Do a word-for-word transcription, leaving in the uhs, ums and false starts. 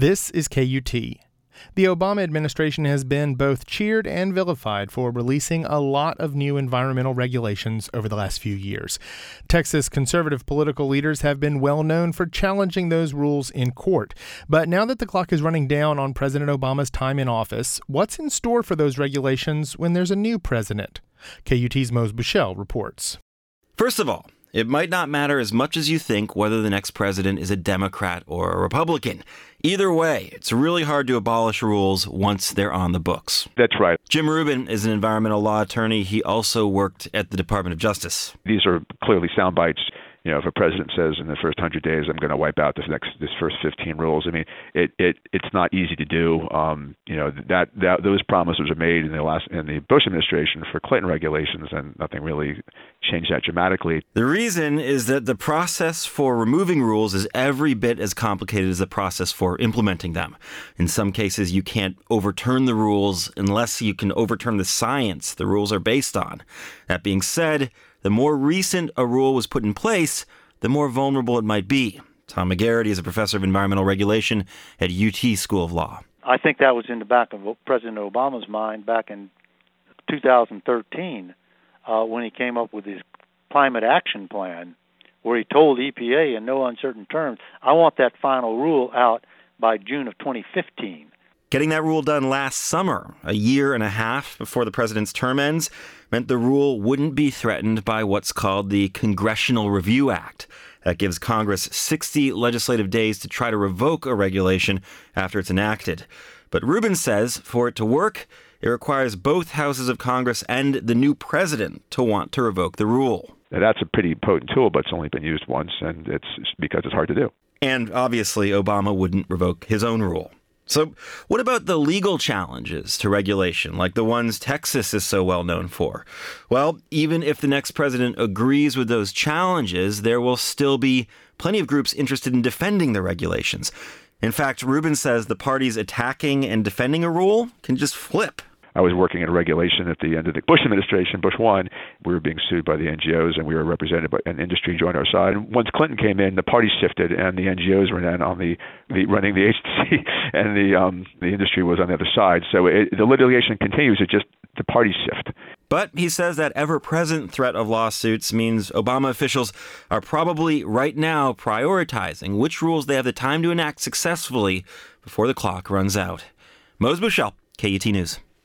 This is K U T. The Obama administration has been both cheered and vilified for releasing a lot of new environmental regulations over the last few years. Texas conservative political leaders have been well known for challenging those rules in court. But now that the clock is running down on President Obama's time in office, what's in store for those regulations when there's a new president? K U T's Mose Bushell reports. First of all, it might not matter as much as you think whether the next president is a Democrat or a Republican. Either way, it's really hard to abolish rules once they're on the books. That's right. Jim Rubin is an environmental law attorney. He also worked at the Department of Justice. These are clearly sound bites. You know, if a president says in the first hundred days, I'm going to wipe out this next, this first fifteen rules. I mean, it, it it's not easy to do. Um, you know, that, that those promises were made in the last in the Bush administration for Clinton regulations, and nothing really changed that dramatically. The reason is that the process for removing rules is every bit as complicated as the process for implementing them. In some cases, you can't overturn the rules unless you can overturn the science the rules are based on. That being said, the more recent a rule was put in place, the more vulnerable it might be. Tom McGarity is a professor of environmental regulation at U T School of Law. I think that was in the back of President Obama's mind back in two thousand thirteen uh, when he came up with his climate action plan, where he told E P A in no uncertain terms, I want that final rule out by June of twenty fifteen. Getting that rule done last summer, a year and a half before the president's term ends, meant the rule wouldn't be threatened by what's called the Congressional Review Act. That gives Congress sixty legislative days to try to revoke a regulation after it's enacted. But Rubin says for it to work, it requires both houses of Congress and the new president to want to revoke the rule. Now, that's a pretty potent tool, but it's only been used once, and it's because it's hard to do. And obviously, Obama wouldn't revoke his own rule. So what about the legal challenges to regulation, like the ones Texas is so well known for? Well, even if the next president agrees with those challenges, there will still be plenty of groups interested in defending the regulations. In fact, Rubin says the parties attacking and defending a rule can just flip. I was working in regulation at the end of the Bush administration, Bush one. We were being sued by the N G Os, and we were represented by an industry joined our side. And once Clinton came in, the parties shifted, and the N G Os were then on the, the running the agency, and the um, the industry was on the other side. So it, the litigation continues. It just the parties shift. But he says that ever-present threat of lawsuits means Obama officials are probably right now prioritizing which rules they have the time to enact successfully before the clock runs out. Mose Bushell, K U T News.